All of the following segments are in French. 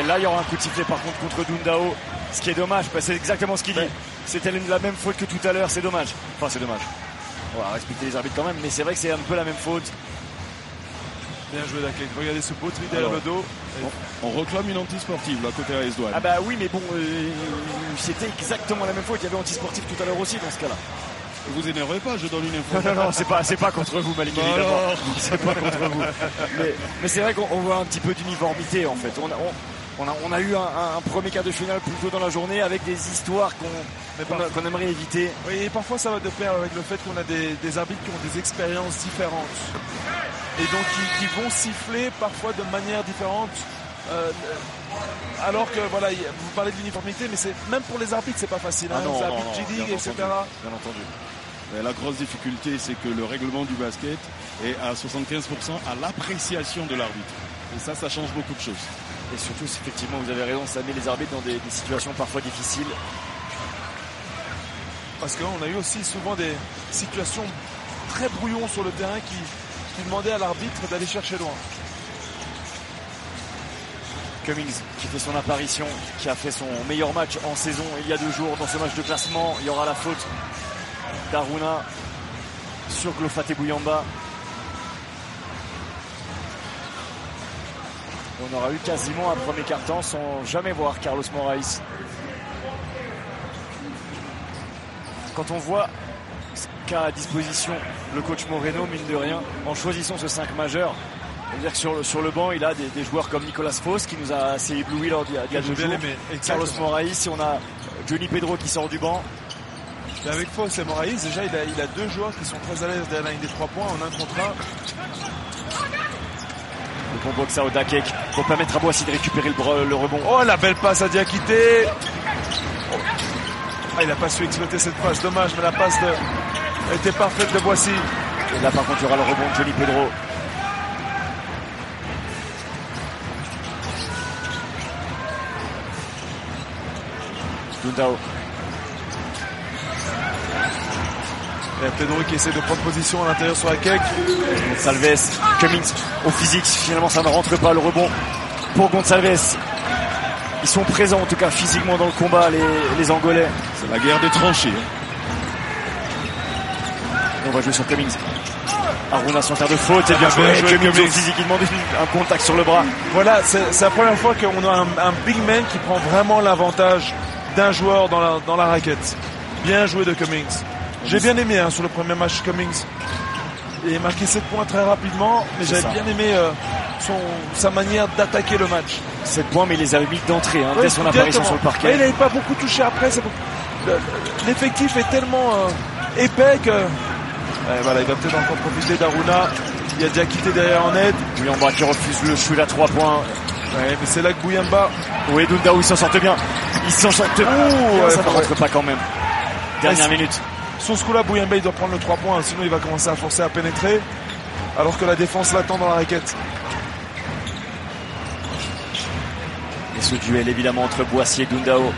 là, il y aura un coup de sifflet par contre contre Dundao. Ce qui est dommage, parce que c'est exactement ce qu'il dit. C'était la même faute que tout à l'heure, c'est dommage. Enfin, c'est dommage. On va respecter les arbitres quand même, mais c'est vrai que c'est un peu la même faute. Bien joué Dakek. Regardez ce beau tri derrière le dos. On réclame une anti-sportive là côté AS Douanes. Ah bah oui, mais bon, c'était exactement la même faute. Il y avait anti-sportif tout à l'heure aussi dans ce cas-là. Vous énervez pas, je donne une info. Non, c'est pas contre vous, Malik, évidemment. C'est pas contre vous. Mais c'est vrai qu'on voit un petit peu d'uniformité en fait. On a eu un premier quart de finale plus tôt dans la journée avec des histoires qu'on aimerait éviter. Oui, et parfois ça va de pair avec le fait qu'on a des arbitres qui ont des expériences différentes. Et donc qui vont siffler parfois de manière différente. Alors que voilà, vous parlez de l'uniformité, mais c'est même pour les arbitres c'est pas facile. Les arbitres G-League, etc. Bien entendu. Mais la grosse difficulté, c'est que le règlement du basket est à 75% à l'appréciation de l'arbitre. Et ça change beaucoup de choses. Et surtout, effectivement, vous avez raison, ça met les arbitres dans des situations parfois difficiles. Parce qu'on a eu aussi souvent des situations très brouillons sur le terrain qui demandaient à l'arbitre d'aller chercher loin. Cummings qui fait son apparition, qui a fait son meilleur match en saison il y a 2 jours. Dans ce match de classement, il y aura la faute d'Aruna sur Glofate Bouyamba. On aura eu quasiment un premier quart-temps sans jamais voir Carlos Moraes. Quand on voit ce qu'a à disposition le coach Moreno, mine de rien, en choisissant ce 5 majeur, c'est-à-dire que sur le banc, il a des joueurs comme Nicolas Fos qui nous a assez ébloui lors d'il y a 2 jours. Carlos Moraes, on a Johnny Pedro qui sort du banc. Et avec Fos et Moraes, déjà il a 2 joueurs qui sont très à l'aise derrière la ligne des 3 points en 1 contre 1. Le bon box à Dakek pour permettre à Boissy de récupérer le rebond. Oh, la belle passe à Diakité. Ah, il n'a pas su exploiter cette passe, dommage, mais la passe était parfaite de Boissy. Et là par contre il y aura le rebond de Johnny Pedro. Dundao. Et Pedro qui essaie de prendre position à l'intérieur sur la cake. Gonçalves, Cummings au physique, finalement ça ne rentre pas, le rebond pour Gonçalves. Ils sont présents en tout cas physiquement dans le combat, les Angolais. C'est la guerre des tranchées. Et on va jouer sur Cummings. Aruna sans faire de faute, et bien joué. Cummings au physique, il demande un contact sur le bras. Voilà, c'est la première fois qu'on a un big man qui prend vraiment l'avantage d'un joueur dans la raquette. Bien joué de Cummings. J'ai bien aimé sur le premier match Cummings. Il a marqué 7 points très rapidement, mais j'avais bien aimé sa manière d'attaquer le match. 7 points, mais il les avait mis d'entrée dès son apparition sur le parquet. Il n'avait pas beaucoup touché après. L'effectif est tellement épais que voilà, il va peut-être encore profiter d'Aruna. Il y a Diakité derrière en aide. Bouyamba qui refuse le shoot à 3 points. Ouais, mais c'est là que Bouyamba. Oui, Dundao, il s'en sortent bien. Il s'en sortent bien. Ça ne rentre pas quand même. Dernière minute. Sur ce coup-là, Bouyamba il doit prendre le 3 points, sinon il va commencer à forcer à pénétrer, alors que la défense l'attend dans la raquette. Et ce duel évidemment entre Boissy et Dundao.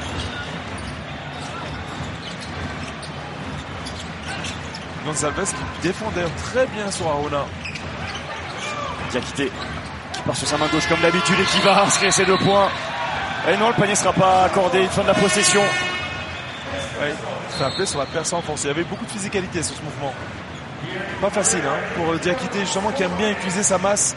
Gonçalves qui défend d'ailleurs très bien sur Aruna. Diakité qui part sur sa main gauche comme d'habitude et qui va inscrire ses 2 points. Et non, le panier ne sera pas accordé, fin de la possession. Ouais, c'est appelé sur la percée en force. Il y avait beaucoup de physicalité sur ce mouvement. Pas facile pour Diakité justement qui aime bien utiliser sa masse.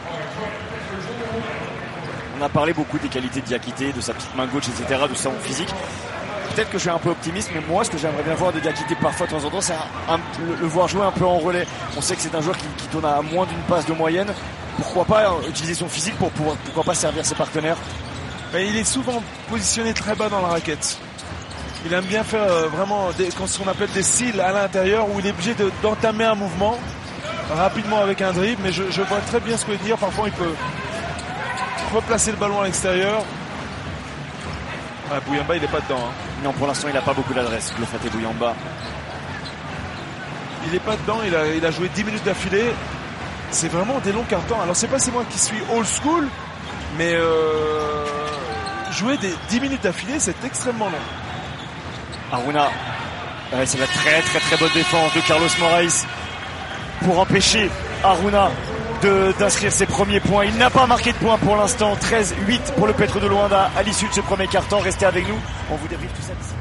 On a parlé beaucoup des qualités de Diakité, de sa petite main gauche, etc., de son physique. Peut-être que je suis un peu optimiste, mais moi ce que j'aimerais bien voir de Diakité parfois de temps en temps, c'est le voir jouer un peu en relais. On sait que c'est un joueur qui tourne à moins d'une passe de moyenne. Pourquoi pas utiliser son physique pourquoi pas servir ses partenaires. Mais il est souvent positionné très bas dans la raquette. Il aime bien faire vraiment ce qu'on appelle des seals à l'intérieur où il est obligé d'entamer un mouvement rapidement avec un dribble. Mais je vois très bien ce que veut dire. Parfois, il peut replacer le ballon à l'extérieur. Ah, Bouyamba, il n'est pas dedans. Non, pour l'instant, il n'a pas beaucoup d'adresse. Le fait est Bouyamba. Il n'est pas dedans. Il a joué 10 minutes d'affilée. C'est vraiment des longs cartons. Alors, c'est pas c'est moi qui suis old school, mais jouer des 10 minutes d'affilée, c'est extrêmement long. Aruna, c'est la très très très bonne défense de Carlos Moraes pour empêcher Aruna d'inscrire ses premiers points. Il n'a pas marqué de points pour l'instant. 13-8 pour le Petro de Luanda à l'issue de ce premier quart-temps. Restez avec nous, on vous débriefe tout ça d'ici.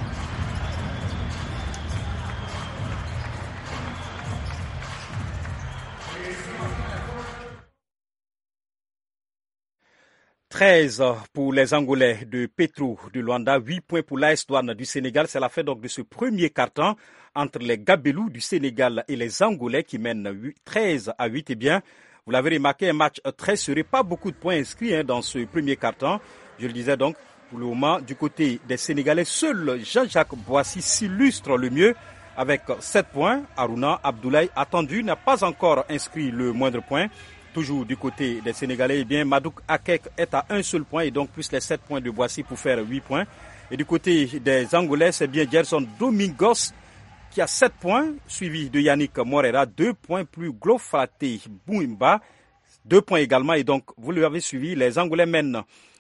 Pour les Angolais de Petro de Luanda, 8 points pour l'AS Douanes du Sénégal. C'est la fin donc de ce premier quart-temps entre les Gabelous du Sénégal et les Angolais qui mènent 13-8. Eh bien, vous l'avez remarqué, un match très serré, pas beaucoup de points inscrits dans ce premier quart-temps. Je le disais donc, pour le moment, du côté des Sénégalais, seul Jean-Jacques Boissy s'illustre le mieux avec 7 points. Harouna Abdoulaye, attendu, n'a pas encore inscrit le moindre point. Toujours du côté des Sénégalais, eh bien, Madouk Akek est à un seul point et donc plus les 7 points de Boissy pour faire 8 points. Et du côté des Angolais, c'est bien Gerson Domingos qui a 7 points, suivi de Yannick Morera, 2 points plus Glofate Bouimba, 2 points également. Et donc, vous l'avez suivi, les Angolais mènent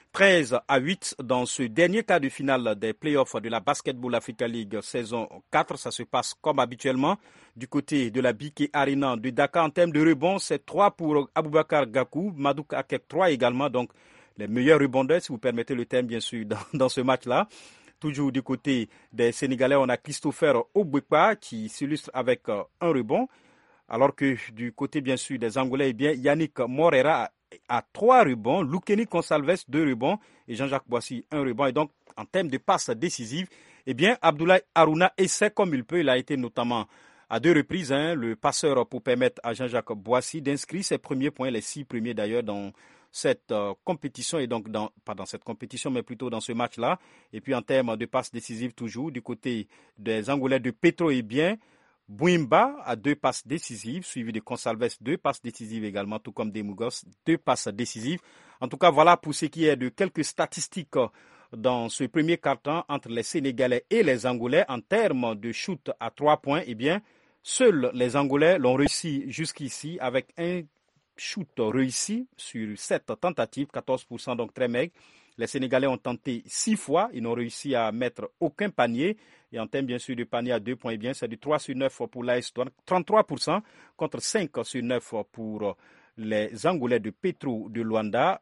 13-8 dans ce dernier quart de finale des playoffs de la Basketball Africa League saison 4. Ça se passe comme habituellement du côté de la BK Arena de Dakar. En termes de rebonds, c'est 3 pour Aboubakar Gakou, Madouk Akek 3 également. Donc les meilleurs rebondeurs, si vous permettez le terme bien sûr, dans ce match-là. Toujours du côté des Sénégalais, on a Christopher Obwekpa qui s'illustre avec un rebond. Alors que du côté bien sûr des Angolais, eh bien, Yannick Morera à 3 rebonds, Loukeni Consalves 2 rebonds et Jean-Jacques Boissy 1 rebond. Et donc, en termes de passes décisives, eh bien, Abdoulaye Harouna essaie comme il peut. Il a été notamment à 2 reprises le passeur pour permettre à Jean-Jacques Boissy d'inscrire ses premiers points, les 6 premiers d'ailleurs dans cette compétition et donc pas dans cette compétition mais plutôt dans ce match-là. Et puis en termes de passes décisives toujours du côté des Angolais de Petro, eh bien, Bouimba a 2 passes décisives, suivi de Consalves 2 passes décisives également, tout comme Demugos, 2 passes décisives. En tout cas, voilà pour ce qui est de quelques statistiques dans ce premier quart-temps entre les Sénégalais et les Angolais. En termes de shoot à 3 points, eh bien, seuls les Angolais l'ont réussi jusqu'ici avec un shoot réussi sur 7 tentatives, 14%, donc très maigre. Les Sénégalais ont tenté 6 fois, ils n'ont réussi à mettre aucun panier. Et en termes bien sûr de panier à 2 points, eh bien, c'est du 3 sur 9 pour l'AS Douanes, 33% contre 5 sur 9 pour les Angolais de Petro de Luanda,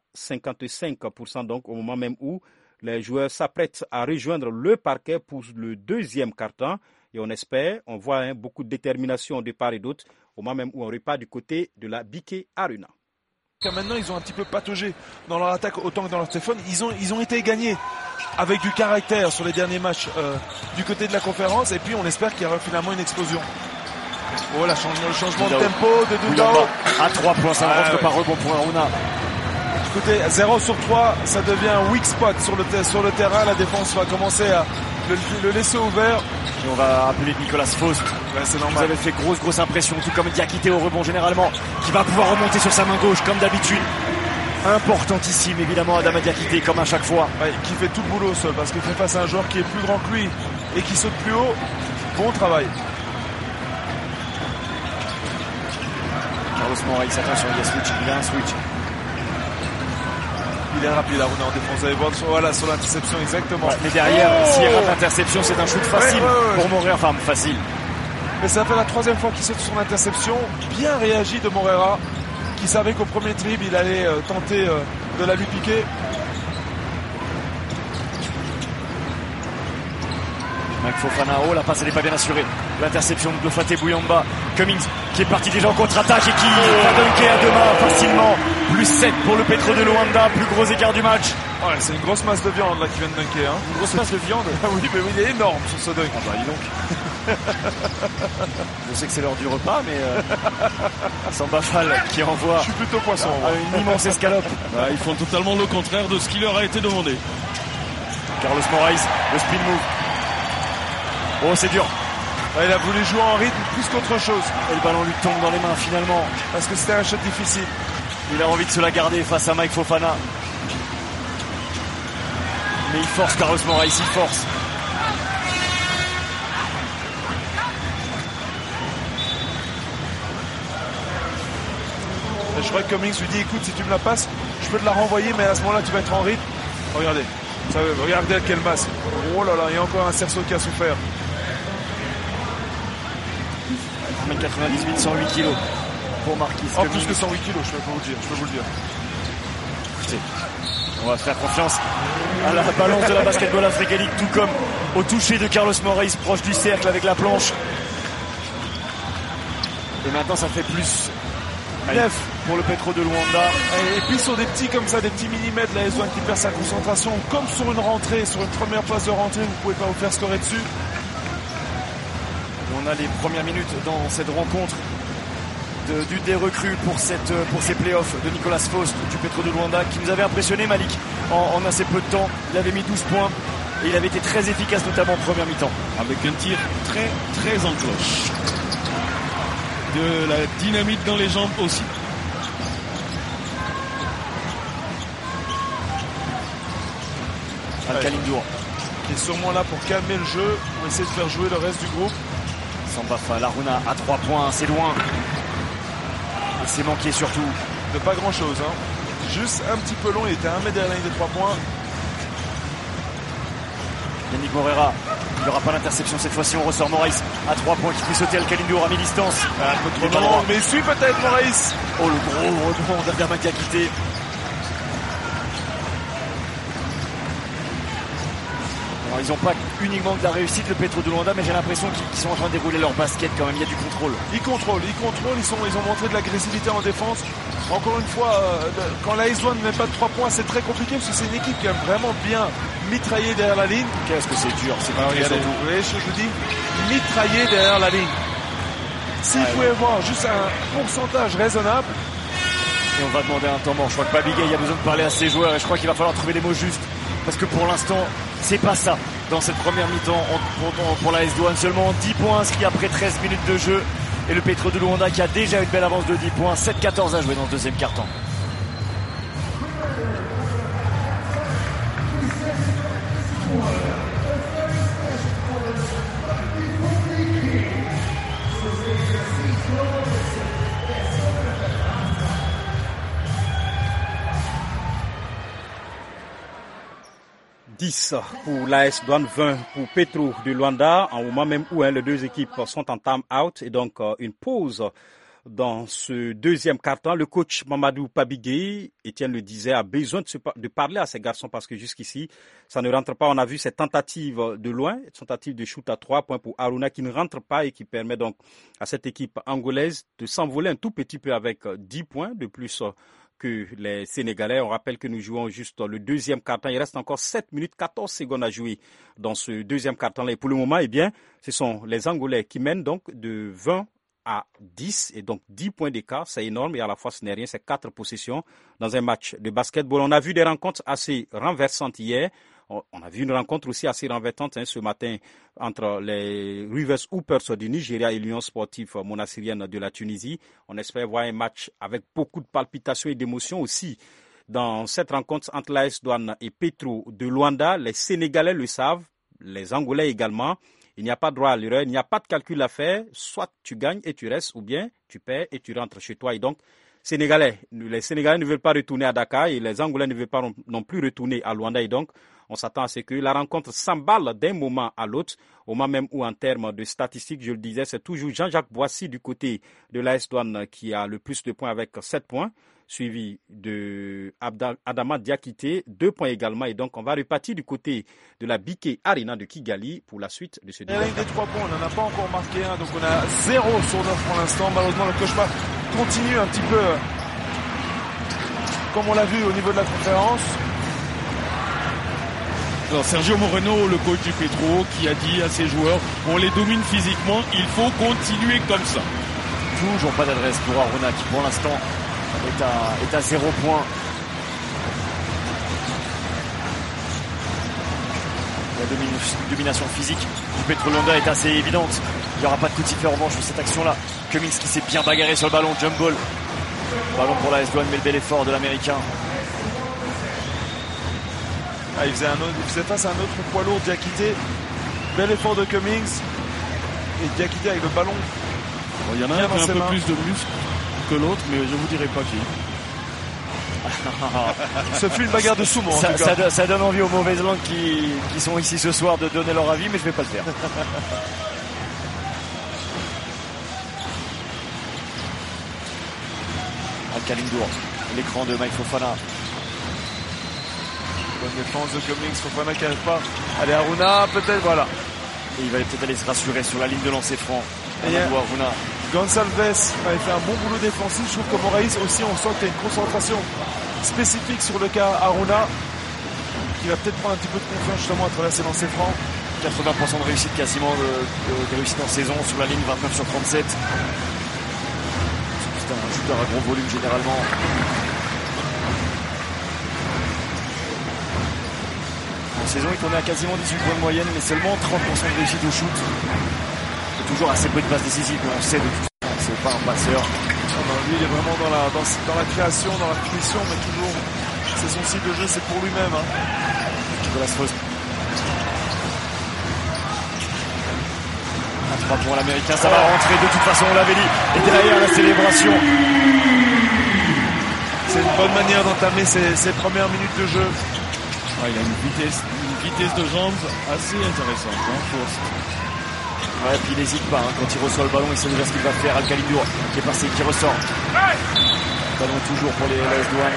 55% donc au moment même où les joueurs s'apprêtent à rejoindre le parquet pour le deuxième quart-temps. Et on espère, on voit beaucoup de détermination de part et d'autre au moment même où on repart du côté de la BK Arena. Maintenant, ils ont un petit peu pataugé dans leur attaque autant que dans leur téléphone. Ils ont été gagnés avec du caractère sur les derniers matchs du côté de la conférence. Et puis, on espère qu'il y aura finalement une explosion. Oh, le changement de tempo de Doudao. À 3 points, ça ne rentre pas rebond pour Harouna. Du côté 0 sur 3, ça devient un weak spot sur le terrain. La défense va commencer à le laisser ouvert. Et on va appeler Nicolas Faust. Ouais, c'est normal. Vous avez fait grosse impression, tout comme Diakité au rebond généralement, qui va pouvoir remonter sur sa main gauche comme d'habitude. Importantissime évidemment Adama Diakité comme à chaque fois. Ouais, qui fait tout le boulot seul parce qu'il fait face à un joueur qui est plus grand que lui et qui saute plus haut. Bon travail. Carlos Moraes, attention, il y a un switch. Il est rapide là, on est en défense. Vous allez voir voilà, sur l'interception exactement. Ouais, mais derrière, s'il rate l'interception, c'est un shoot facile pour Morera. Enfin, facile. Mais ça fait la 3e fois qu'il saute sur l'interception. Bien réagi de Morera, qui savait qu'au premier dribble, il allait tenter de la lui piquer. Mike Fofana, la passe elle n'est pas bien assurée. L'interception de Faté Bouyamba. Cummings qui est parti déjà en contre-attaque et qui va dunker à 2 mains facilement. Plus 7 pour le Petro de Luanda, plus gros écart du match. Ouais, c'est une grosse masse de viande là qui vient de dunker. Hein. Une grosse masse de viande. Ah oui, mais il est énorme sur ce dunk. Ah bah dis donc. Je sais que c'est l'heure du repas, mais Sambafal qui envoie. Je suis plutôt poisson. Une immense escalope. Ils font totalement le contraire de ce qui leur a été demandé. Carlos Moraes, le spin move. Oh, c'est dur. Ouais, il a voulu jouer en rythme plus qu'autre chose. Et le ballon lui tombe dans les mains finalement. Parce que c'était un shot difficile. Il a envie de se la garder face à Mike Fofana. Mais il force Carlos Moraes, il force. Et je crois que Cummings lui dit écoute, si tu me la passes, je peux te la renvoyer, mais à ce moment-là tu vas être en rythme. Regardez. Regardez quelle masse. Oh là là, il y a encore un cerceau qui a souffert. 1m98, 108 kilos. pour Marquis. En plus que 108 kilos, je peux vous le dire. Écoutez, on va faire confiance à la balance de la Basketball Africa League, tout comme au toucher de Carlos Moraes, proche du cercle avec la planche. Et maintenant, ça fait plus 9 pour le Petro de Luanda. Et puis sur des petts comme ça, des petits millimètres, la S1 qui perd sa concentration, comme sur une rentrée, sur une première phase de rentrée, vous pouvez pas vous faire scorer dessus. On a les premières minutes dans cette rencontre des recrues pour ces playoffs de Nicolas Faust du Petro de Luanda, qui nous avait impressionné, Malik, en assez peu de temps. Il avait mis 12 points et il avait été très efficace, notamment en première mi-temps. Avec un tir très très en cloche. De la dynamite dans les jambes aussi. Al-Khalindour qui est sûrement là pour calmer le jeu, pour essayer de faire jouer le reste du groupe. Sambafa Laruna à 3 points, c'est loin. Et c'est manqué surtout. De pas grand chose, hein. Juste un petit peu long, il était à 1 mètre derrière la ligne des 3 points. Yannick Morera, il n'y aura pas l'interception cette fois-ci, on ressort Moraes à 3 points qui fait sauter Al-Khalindour à mi-distance. Un peu trop long, mais il suit peut-être Moraes. Oh, le gros rebond d'Adama Diakité. Ils n'ont pas uniquement de la réussite, le Petro de Luanda, mais j'ai l'impression qu'ils sont en train de dérouler leur basket quand même. Il y a du contrôle. Ils contrôlent, ils ont montré de l'agressivité en défense. Encore une fois, quand la S1 ne met pas de 3 points, c'est très compliqué parce que c'est une équipe qui aime vraiment bien mitrailler derrière la ligne. Qu'est-ce que c'est dur, c'est regardez, vous voyez ce que je vous dis, mitrailler derrière la ligne. S'il pouvait avoir juste un pourcentage raisonnable. Et on va demander un temps mort. Je crois que Babigay, il y a besoin de parler à ses joueurs et je crois qu'il va falloir trouver les mots justes. Parce que pour l'instant, c'est pas ça. Dans cette première mi-temps, pour la S-Douane, seulement 10 points inscrits après 13 minutes de jeu. Et le Petro de Luanda qui a déjà une belle avance de 10 points. 7-14 à jouer dans le deuxième quart-temps. Pour l'AS Douane, 20 pour Petro de Luanda, en moment même où les deux équipes sont en time-out et donc une pause dans ce deuxième quart-temps. Le coach Mamadou Pabigay, Étienne le disait, a besoin de parler à ces garçons parce que jusqu'ici, ça ne rentre pas. On a vu cette tentative de loin, cette tentative de shoot à 3 points pour Aruna qui ne rentre pas et qui permet donc à cette équipe angolaise de s'envoler un tout petit peu avec 10 points de plus que les Sénégalais. On rappelle que nous jouons juste le deuxième quart-temps. Il reste encore 7 minutes 14 secondes à jouer dans ce deuxième quart-temps-là. Et pour le moment, eh bien, ce sont les Angolais qui mènent donc de 20 à 10 et donc 10 points d'écart. C'est énorme et à la fois ce n'est rien. C'est 4 possessions dans un match de basketball. On a vu des rencontres assez renversantes hier. On a vu une rencontre aussi assez renversante ce matin entre les Rivers Hoopers du Nigeria et l'Union sportive monassirienne de la Tunisie. On espère voir un match avec beaucoup de palpitations et d'émotions aussi. Dans cette rencontre entre l'AS Douane et Petro de Luanda, les Sénégalais le savent, les Angolais également. Il n'y a pas droit à l'erreur, il n'y a pas de calcul à faire. Soit tu gagnes et tu restes, ou bien tu perds et tu rentres chez toi. Et donc, les Sénégalais ne veulent pas retourner à Dakar et les Angolais ne veulent pas non plus retourner à Luanda. Et donc, on s'attend à ce que la rencontre s'emballe d'un moment à l'autre, au moment même où en termes de statistiques, je le disais, c'est toujours Jean-Jacques Boissy du côté de l'AS Douane qui a le plus de points avec 7 points, suivi de Adama Diakité, 2 points également. Et donc, on va repartir du côté de la BK Arena de Kigali pour la suite de ce débat. Il y a des 3 points, on n'en a pas encore marqué un, donc on a 0 sur 9 pour l'instant. Malheureusement, le cauchemar continue un petit peu, comme on l'a vu au niveau de la conférence. Alors Sergio Moreno, le coach du Petro, qui a dit à ses joueurs, on les domine physiquement, il faut continuer comme ça. Toujours pas d'adresse pour Aruna qui pour l'instant est à 0 points. La domination physique du Petro de Luanda est assez évidente. Il n'y aura pas de coup de sifflet en revanche sur cette action-là. Cummings qui s'est bien bagarré sur le ballon, jump ball. Ballon pour la S-Douane, mais le bel effort de l'Américain. Il faisait face à un autre poids lourd, Diakité. Bel effort de Cummings. Et Diakité avec le ballon. Bon, il y en a un qui a un peu plus de muscles que l'autre, mais je vous dirai pas qui. Ce fut une bagarre de sumo en tout cas. Ça donne envie aux mauvaises langues qui sont ici ce soir de donner leur avis, mais je vais pas le faire. Al-Khalindour, l'écran de Mike Fofana. Bonne défense de Cummings, Fofana qui n'arrive pas. Allez, Haruna, peut-être, voilà. Et il va peut-être aller se rassurer sur la ligne de lancer franc. Et Haruna. Gonçalves avait fait un bon boulot défensif. Je trouve que Moraïs aussi, on sent qu'il y a une concentration spécifique sur le cas Haruna, qui va peut-être prendre un petit peu de confiance justement à travers ses lancers francs. 80% de réussite quasiment de réussite en saison sur la ligne, 29 sur 37. C'est un shooter à gros volume généralement. En saison, il tournait à quasiment 18 points de moyenne, mais seulement 30% de réussite au shoot. C'est toujours assez peu de passes décisives, mais on sait de toute façon que c'est pas un passeur. Lui, il est vraiment dans la création, dans la finition, mais toujours, c'est son style de jeu, c'est pour lui-même. Nicolas Faust. 3 points l'américain, ça va rentrer de toute façon, on l'avait dit. Et derrière la célébration. C'est une bonne manière d'entamer ses premières minutes de jeu. Il a une vitesse de jambes assez intéressante, Faust. Ouais, puis il n'hésite pas, quand il reçoit le ballon, il sait déjà ce qu'il va faire. Al-Khalindour qui est passé, qui ressort. Ballon toujours pour l'AS Douanes.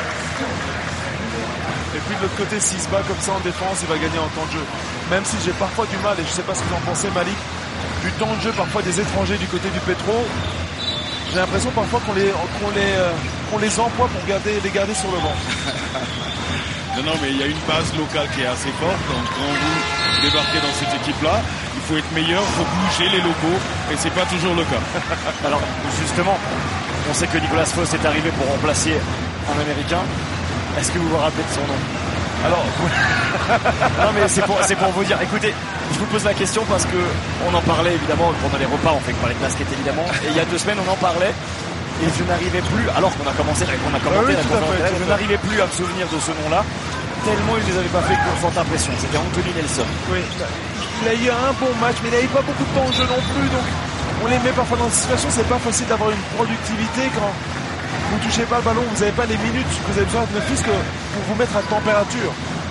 Et puis de l'autre côté, s'il se bat comme ça en défense, il va gagner en temps de jeu. Même si j'ai parfois du mal, et je ne sais pas ce que vous en pensez, Malik, du temps de jeu parfois des étrangers du côté du Petro, j'ai l'impression parfois qu'on les emploie pour les garder sur le banc. Non, mais il y a une base locale qui est assez forte. Donc quand vous débarquez dans cette équipe-là, il faut être meilleur, il faut bouger les locaux, et c'est pas toujours le cas. Alors justement, on sait que Nicolas Faust est arrivé pour remplacer un Américain. Est-ce que vous vous rappelez de son nom? Alors, non mais c'est pour vous dire, écoutez, je vous pose la question parce que on en parlait évidemment pendant les repas, on fait parler de basket évidemment, et il y a 2 semaines on en parlait. Et je n'arrivais plus, alors qu'on a commenté la conférence, je n'arrivais plus à me souvenir de ce nom-là, tellement il ne les avait pas fait forte impression. C'était Anthony Nelson. Oui, il a eu un bon match, mais il n'avait pas beaucoup de temps de jeu non plus, donc on les met parfois dans des situations, c'est pas facile d'avoir une productivité quand vous ne touchez pas le ballon, vous n'avez pas les minutes que vous avez besoin, ne fût-ce que pour vous mettre à température.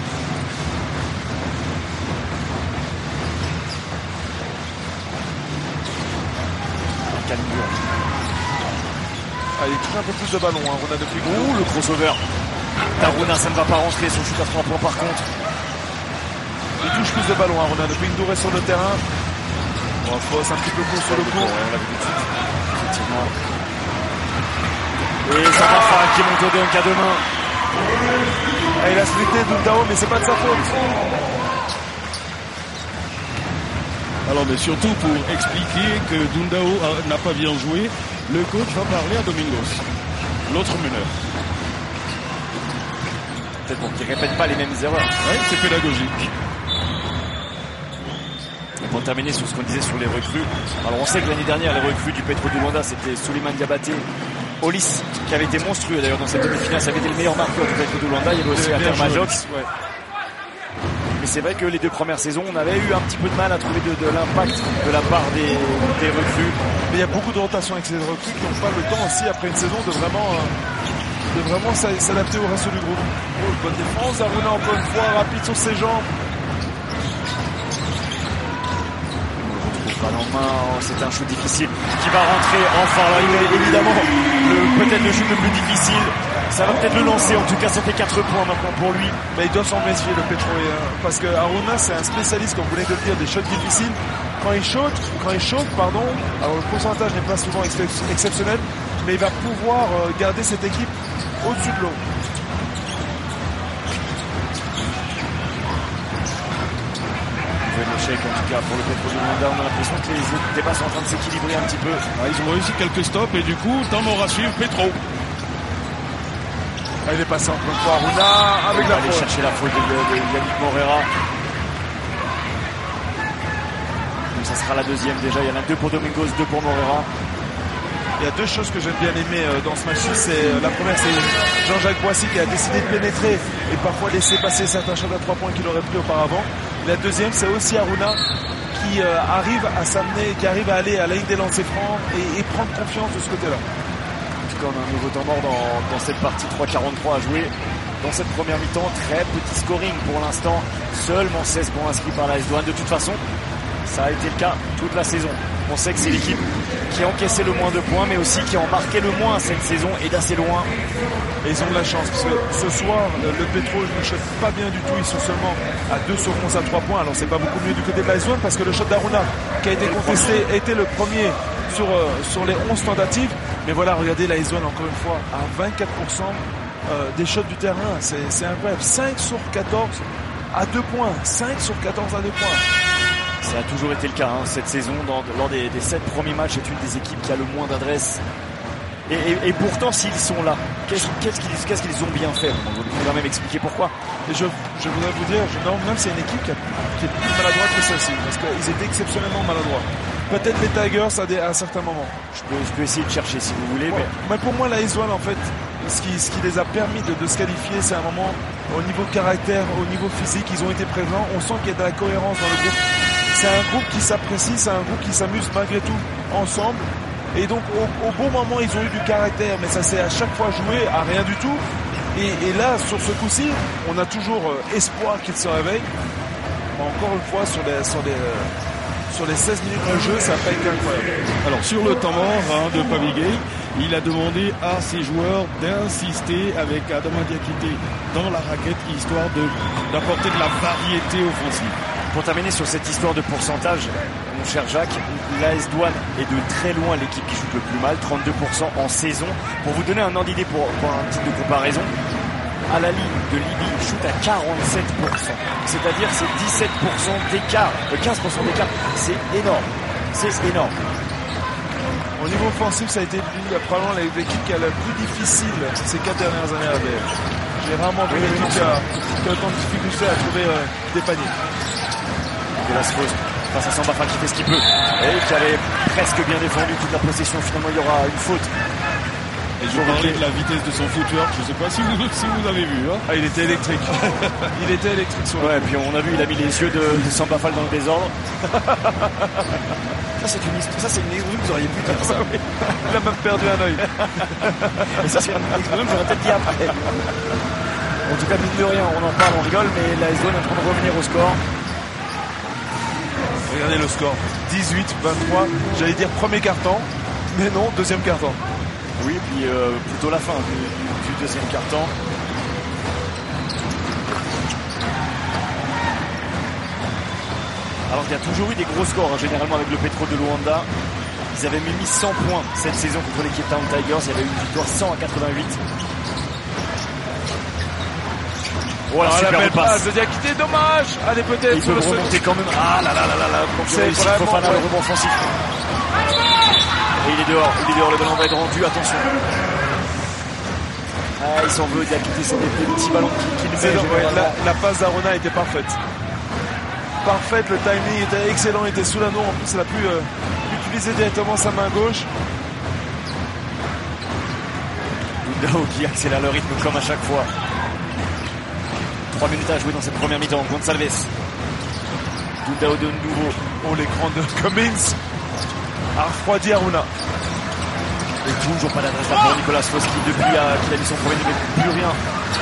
Allez, touche un peu plus de ballon, Haruna depuis que... Ouh, le crossover d'Haruna, ça ne va pas rentrer, son shoot à 3 points par contre. Il touche plus de ballon, Haruna, depuis que Ndour est sur le terrain. Bon, Faust un petit peu court sur le coup. On l'a vu tout de suite, effectivement. Et ça va faire qui monte au dunk à 2 mains. Ah, il a splitté Dundao, mais c'est pas de sa faute. Alors, mais surtout pour expliquer que Dundao n'a pas bien joué, le coach va parler à Domingos, l'autre meneur. Peut-être pour qu'il ne répète pas les mêmes erreurs. Oui, c'est pédagogique. Et pour terminer sur ce qu'on disait sur les recrues, alors on sait que l'année dernière, les recrues du Petro de Luanda, c'était Souleymane Diabaté, Olis, qui avait été monstrueux d'ailleurs dans cette demi-finale, ça avait été le meilleur marqueur du Petro de Luanda, il y avait aussi Ater Majox. Ouais. Mais c'est vrai que les 2 premières saisons, on avait eu un petit peu de mal à trouver de l'impact de la part des recrues. Mais il y a beaucoup de rotation avec ces recrues qui n'ont pas le temps aussi, après une saison, de vraiment s'adapter au reste du groupe. Oh, bonne défense, Haruna encore une fois, rapide sur ses jambes. En main, c'est un shoot difficile qui va rentrer enfin. Alors, évidemment, peut-être le shoot le plus difficile. Ça va peut-être le lancer. En tout cas, ça fait 4 points maintenant pour lui. Mais il doit s'en méfier, le Pétroïen. Parce que Haruna, c'est un spécialiste, comme vous venez de le dire, des shots difficiles. Quand il chauffe, alors le pourcentage n'est pas souvent exceptionnel, mais il va pouvoir garder cette équipe au-dessus de l'eau. L'échec en tout cas pour le Petro de Luanda, on a l'impression que les débats sont en train de s'équilibrer un petit peu. Ils ont réussi quelques stops et du coup, temps aura suivre Petro. Il est passé encore une fois Haruna avec la faute. Aller chercher la faute de Yannick Morera. Donc ça sera la deuxième déjà, il y en a 2 pour Domingos, 2 pour Morera. Il y a 2 choses que j'aime bien aimer dans ce match-ci. La première, c'est Jean-Jacques Boissy qui a décidé de pénétrer et parfois laisser passer certains shots à 3 points qu'il aurait pris auparavant. La deuxième, c'est aussi Haruna qui arrive à s'amener, qui arrive à aller à la ligne des lancers francs et prendre confiance de ce côté-là. En tout cas, on a un nouveau temps mort dans cette partie, 3:43 à jouer. Dans cette première mi-temps, très petit scoring pour l'instant. Seulement 16 points inscrits par l'AS Douanes. De toute façon, ça a été le cas toute la saison. On sait que c'est l'équipe qui a encaissé le moins de points, mais aussi qui a en marqué le moins cette saison et d'assez loin. Et ils ont de la chance parce que ce soir, le Petro ne shot pas bien du tout. Ils sont seulement à 2 sur 11 à 3 points. Alors c'est pas beaucoup mieux du côté de l'Ice One parce que le shot d'Aruna qui a été contesté était le premier sur les 11 tentatives. Mais voilà, regardez l'Ice One encore une fois à 24% des shots du terrain. C'est incroyable. 5 sur 14 à 2 points. 5 sur 14 à 2 points. Ça a toujours été le cas cette saison. Lors des 7 premiers matchs, c'est une des équipes qui a le moins d'adresses. Et pourtant, s'ils sont là, qu'est-ce qu'ils ont bien fait? On va même expliquer pourquoi. Et je voudrais vous dire, même c'est une équipe qui est plus maladroite que celle-ci, parce qu'ils étaient exceptionnellement maladroits. Peut-être les Tigers à un certain moment. Je peux essayer de chercher si vous voulez. Ouais. Mais pour moi, la Ice One, en fait, ce qui les a permis de se qualifier, c'est un moment au niveau caractère, au niveau physique, ils ont été présents. On sent qu'il y a de la cohérence dans le groupe. C'est un groupe qui s'apprécie, c'est un groupe qui s'amuse malgré tout ensemble. Et donc au bon moment ils ont eu du caractère, mais ça s'est à chaque fois joué à rien du tout. Et là sur ce coup-ci, on a toujours espoir qu'ils se réveillent. Encore une fois sur les 16 minutes de jeu, ça n'a pas été incroyable. Alors sur le temps mort de Pavigay, il a demandé à ses joueurs d'insister avec Adama Diakité dans la raquette, histoire d'apporter de la variété offensive. Pour terminer sur cette histoire de pourcentage, mon cher Jacques, l'AS Douanes est de très loin l'équipe qui shoot le plus mal, 32% en saison. Pour vous donner un ordre d'idée pour un titre de comparaison, Al-Ali de Libye shoot à 47%. C'est-à-dire c'est 17% d'écart, 15% d'écart. C'est énorme. C'est énorme. Au niveau offensif, ça a été probablement l'équipe qui a la plus difficile ces 4 dernières années à la BF. J'ai rarement vu une équipe qui a autant de difficultés à trouver des paniers. De la Sfos face à Sambafan qui fait ce qu'il peut et qui avait presque bien défendu toute la possession. Finalement il y aura une faute. Et je parlais de la vitesse de son footwork, je ne sais pas si vous avez vu. Ah, il était électrique. Il était électrique sur le ouais, puis on a vu, il a mis les yeux de Sambafal dans le désordre. Ça c'est une explosion que vous auriez pu dire ça. Il a même perdu un œil. Et ça c'est une explosion que j'aurais peut-être dit après. En tout cas mine de rien, on en parle, on rigole, mais la zone est en train de revenir au score. Regardez le score, 18-23, j'allais dire premier quart-temps, mais non, deuxième quart-temps. Oui, puis plutôt la fin du deuxième quart-temps. Alors qu'il y a toujours eu des gros scores, généralement avec le Petro de Luanda. Ils avaient mis 100 points cette saison contre l'équipe Town Tigers, il y avait eu une victoire 100-88. Voilà, super belle passe de Diakité, dommage. Allez, peut-être. Il peut remonter quand même. Ah là là là là là. C'est vraiment Fofana, le rebond offensif. Et il est dehors, le ballon va être rendu, attention. Ah, il s'en veut, Diakité, c'est des petits ballons qui le met. La passe d'Aruna était parfaite. Parfaite, le timing était excellent, il était sous l'anneau. En plus, il a pu utiliser directement sa main gauche. Dundao qui accélère le rythme comme à chaque fois. 3 minutes à jouer dans cette première mi-temps. Gonçalves. Dundao de nouveau. Oh, l'écran de Cummings a refroidi Aruna. Et toujours pas d'adresse là pour Nicolas Fos qui depuis qu'il a mis son premier ne met plus rien.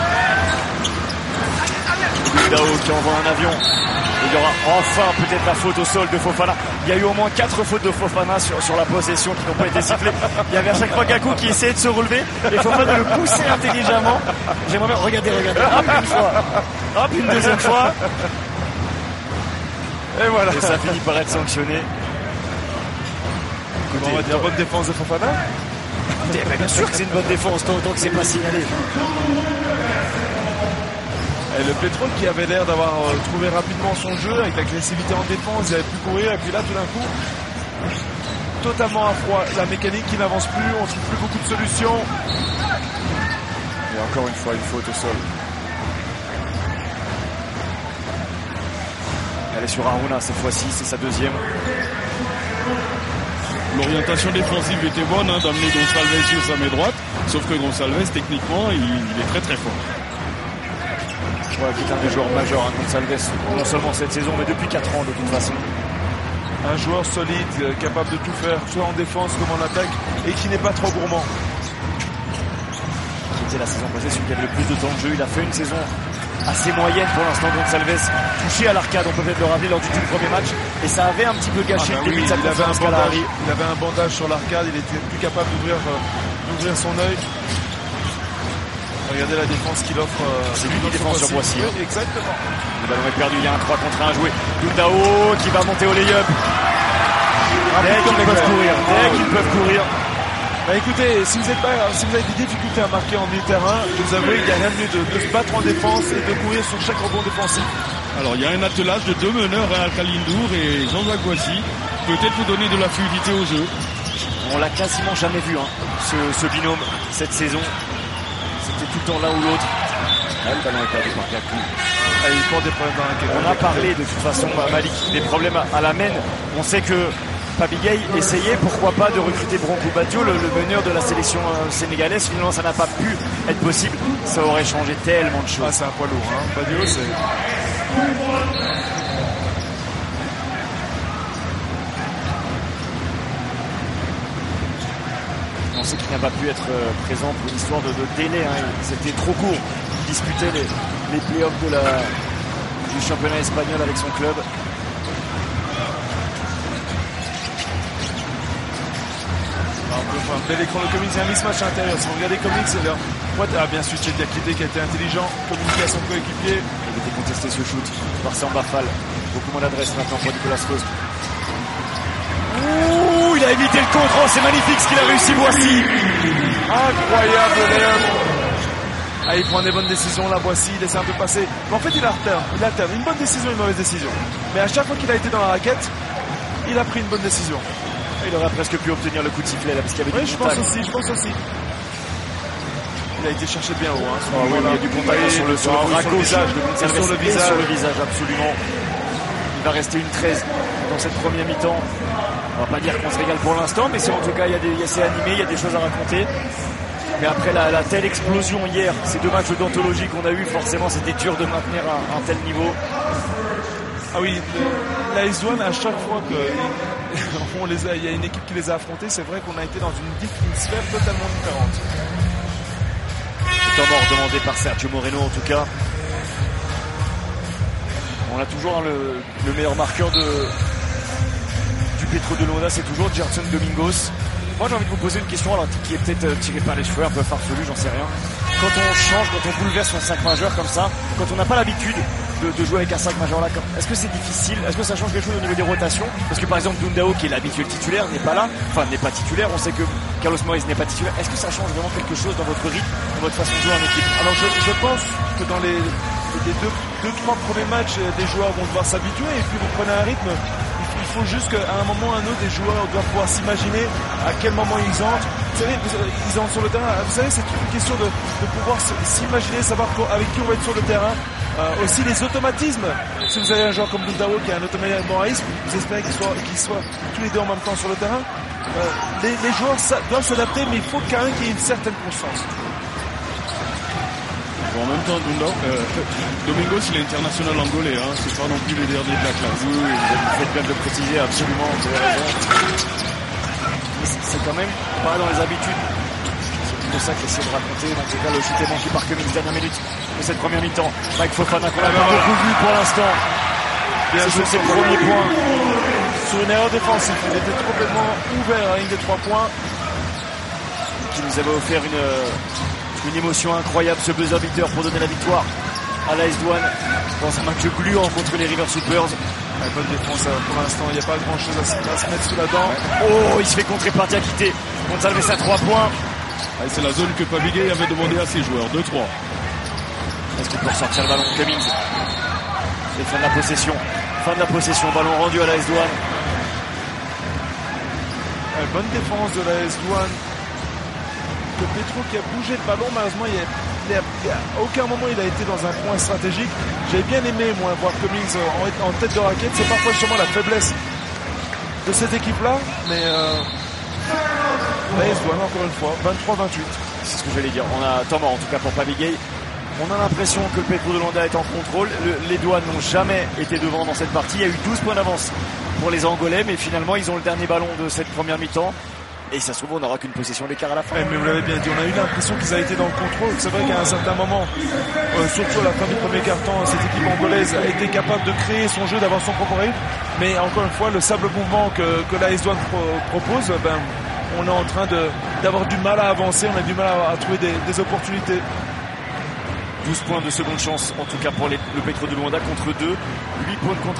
Dundao qui envoie un avion. Il y aura enfin peut-être la faute au sol de Fofana. Il y a eu au moins 4 fautes de Fofana sur la possession qui n'ont pas été sifflées. Il y avait à chaque fois Gakou qui essayait de se relever et Fofana de le pousser intelligemment. J'aimerais bien regarder. Hop, une fois. Hop, une deuxième fois. Et voilà. Et ça finit par être sanctionné. On va dire bonne défense de Fofana. Bien sûr que c'est une bonne défense tant que c'est pas signalé. Et le Petro qui avait l'air d'avoir trouvé rapidement son jeu avec l'agressivité en défense, il avait pu courir et puis là tout d'un coup totalement à froid, la mécanique qui n'avance plus, on ne trouve plus beaucoup de solutions. Et encore une fois une faute au sol. Elle est sur Aruna cette fois-ci, c'est sa deuxième. L'orientation défensive était bonne d'amener Gonçalves sur sa main droite, sauf que Gonçalves techniquement il est très très fort. Ouais, qui est un des joueurs majeurs, Gonçalves, non seulement cette saison, mais depuis 4 ans de toute façon. Un joueur solide, capable de tout faire, soit en défense comme en attaque, et qui n'est pas trop gourmand. Qui était la saison passée celui qui avait le plus de temps de jeu. Il a fait une saison assez moyenne pour l'instant. Gonçalves touché à l'arcade, on peut peut-être le rappeler lors du tout premier match, et ça avait un petit peu gâché le début de sa conférence Kalahari. Il avait un bandage sur l'arcade, il était plus capable d'ouvrir son œil. Regardez la défense qu'il offre. C'est lui qui défend sur Boissy. Oui, exactement. Le ballon est perdu, il y a un 3 contre 1 joué. Dundao qui va monter au lay-up. Dès qu'ils peuvent courir. Bah écoutez, si vous avez des difficultés à marquer en mi-terrain, je vous avoue qu'il n'y a rien de mieux de se battre en défense et de courir sur chaque rebond défensif. Alors il y a un attelage de 2 meneurs, Al-Khalindour et Jean-Jacques Boissy. Peut-être vous donner de la fluidité au jeu. On l'a quasiment jamais vu, ce binôme, cette saison. C'était tout le temps l'un ou l'autre. Le ballon est perdu par Gakou. Il porte des problèmes dans la raquette. On a parlé de toute façon, Malik, des problèmes à la main. On sait que Pabigay essayait, pourquoi pas, de recruter Branco Badio, le meneur de la sélection sénégalaise. Finalement, ça n'a pas pu être possible. Ça aurait changé tellement de choses. C'est un poids lourd, Badio, c'est... On sait qu'il n'a pas pu être présent pour l'histoire de délai. C'était trop court. Il disputait les playoffs du championnat espagnol avec son club. Un bel écran de Cummings, c'est un mismatch à l'intérieur. Si vous regardez Cummings, c'est leur pointe. Bien sûr, Chet Diakité qui a été intelligent, communiqué à son coéquipier. Il était contesté ce shoot par Samba Fall. Beaucoup moins d'adresse maintenant pour Nicolas Faust. Ouh, il a évité le contre. Oh, c'est magnifique ce qu'il a réussi, Boissy. Incroyable, Léon. Il prend des bonnes décisions là, Boissy, il laisse un peu passer. Mais en fait, il alterne. Une bonne décision, une mauvaise décision. Mais à chaque fois qu'il a été dans la raquette, il a pris une bonne décision. Il aurait presque pu obtenir le coup de sifflet là parce qu'il y avait du contact. Je pense aussi. Il a été cherché bien haut. Il y a du contact sur le bras gauche sur le visage, absolument. Il va rester une 13 dans cette première mi-temps. On va pas dire qu'on se régale pour l'instant, mais c'est en tout cas c'est animé, il y a des choses à raconter. Mais après la telle explosion hier, ces 2 matchs d'anthologie qu'on a eu, forcément c'était dur de maintenir un tel niveau. Ah oui, la S1 à chaque fois il y a une équipe qui les a affrontés, c'est vrai qu'on a été dans une sphère totalement différente. Temps mort demandé par Sergio Moreno en tout cas. On a toujours le meilleur marqueur du Petro de Luanda, c'est toujours Gerson Domingos. Moi j'ai envie de vous poser une question alors, qui est peut-être tirée par les cheveux, un peu farfelue, j'en sais rien. Quand on change, quand on bouleverse son 5 majeur comme ça, quand on n'a pas l'habitude de jouer avec un 5 majeur là, est-ce que c'est difficile? Est-ce que ça change quelque chose au niveau des rotations? Parce que par exemple Dundao qui est l'habituel titulaire n'est pas là, n'est pas titulaire, on sait que Carlos Moïse n'est pas titulaire. Est-ce que ça change vraiment quelque chose dans votre rythme, dans votre façon de jouer en équipe? Alors je pense que dans les 2-3 premiers matchs, des joueurs vont devoir s'habituer et puis vous prenez un rythme. Il faut juste qu'à un moment ou à un autre, des joueurs doivent pouvoir s'imaginer à quel moment ils entrent. Vous savez, ils entrent sur le terrain. Vous savez, c'est une question de pouvoir s'imaginer, savoir avec qui on va être sur le terrain. Aussi les automatismes. Si vous avez un joueur comme Dundao qui a un automatisme, vous espérez qu'ils soient tous les deux en même temps sur le terrain. Les joueurs doivent s'adapter, mais il faut quand même qu'il y ait une certaine constance. En même temps, Domingos, il est international angolais, c'est pas non plus le dernier de la classe. Oui, vous faites bien de le préciser, absolument, vous avez raison. C'est quand même pas dans les habitudes. C'est plutôt ça qu'il essaie de raconter. En tout cas, le shoot est manqué par Cummings, dernière minute de cette première mi-temps. Mike Fofana, qu'on a pas beaucoup vu pour l'instant. Bien sûr, c'est le premier point. Sur une erreur défensive, il était complètement ouvert à la ligne des 3 points. Qui nous avait offert une émotion incroyable, ce buzzer beater pour donner la victoire à l'AS Douanes dans un match gluant contre les River Soupers. Bonne défense pour l'instant, il n'y a pas grand chose à se mettre sous la dent. Oh, il se fait contrer par Diakité. Gonçalves à 3 points. C'est la zone que Pabigay avait demandé à ses joueurs, 2-3. Est-ce qu'il peut ressortir le ballon? Cummings. C'est fin de la possession. Fin de la possession, ballon rendu à l'AS Douanes. Bonne défense de l'AS Douanes. Le Petro qui a bougé le ballon, malheureusement à aucun moment il a été dans un point stratégique. J'avais bien aimé moi voir Cummings en tête de raquette. C'est parfois justement la faiblesse de cette équipe là, mais l'AS Douanes encore une fois 23-28. C'est ce que j'allais dire. On a temps mort en tout cas pour Pabigay. On a l'impression que le Petro de Luanda est en contrôle. Les Douanes n'ont jamais été devant dans cette partie. Il y a eu 12 points d'avance pour les Angolais, mais finalement ils ont le dernier ballon de cette première mi-temps. et ça se trouve on n'aura qu'une possession d'écart à la fin. Mais vous l'avez bien dit, on a eu l'impression qu'ils avaient été dans le contrôle. C'est vrai qu'à un certain moment, surtout à la fin du premier quart-temps, cette équipe angolaise a été capable de créer son jeu, d'avoir son propre rythme. Mais encore une fois, le sable mouvement que l'AS Douanes propose, on est en train d'avoir du mal à avancer, on a du mal à trouver des opportunités. 12 points de seconde chance, en tout cas pour le Petro de Luanda contre 2. 8 points de contre